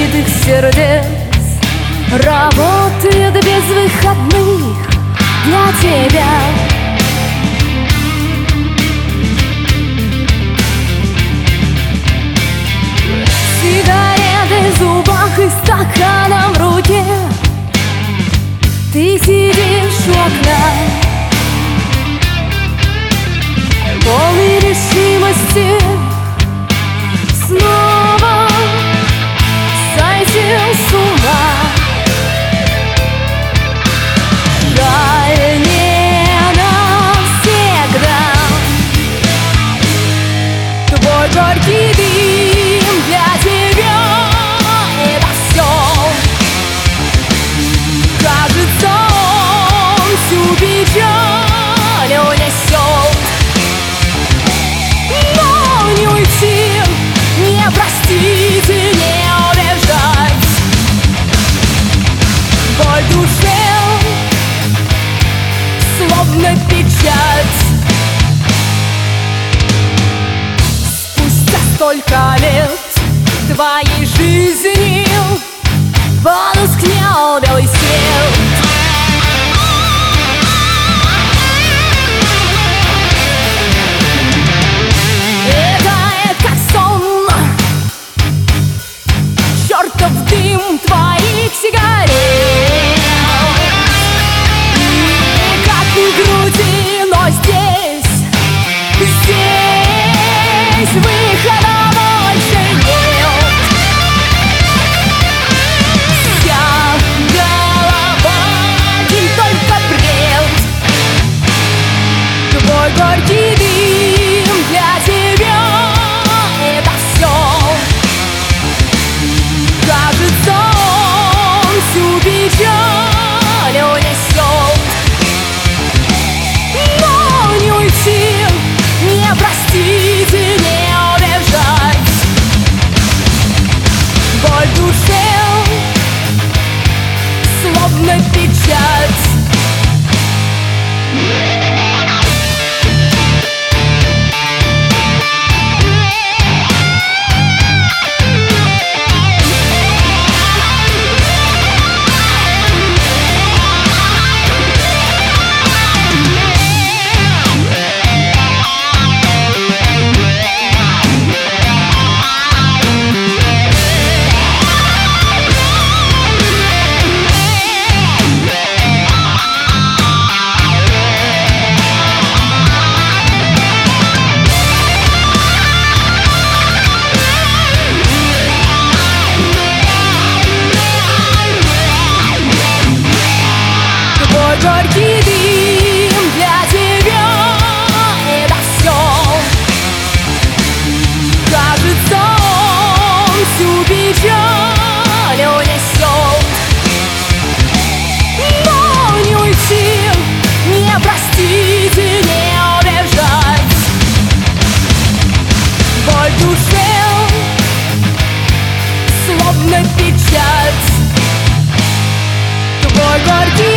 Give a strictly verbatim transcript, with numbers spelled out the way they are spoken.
разбитых сердец работает без выходных для тебя. Сигареты в зубах и стаканом в руке, ты сидишь у окна, полный решимости снова сойти с ума. Жаль, не навсегда. Твой горький дым для тебя — это все. Кажется, он всю печаль унесет. Но не уйти, не простить и не убежать. Боль в душе словно печать. Спустя столько лет твоей жизни потускнел белый свет. Это как сон, чертов дым твоих сигарет. И как в груди, но здесь, здесь выхода больше нет. Вся голова один только бред. Твой горький дым для тебя — это все. Кажется, он всю печаль унесет. Но не уйти, не простить и не убежать. Боль в душе словно печать. Горький дым для тебя — это все. Кажется, он всю печаль унесет. Но не уйти, не простить и не убежать. Боль в душе словно печать. Твой горький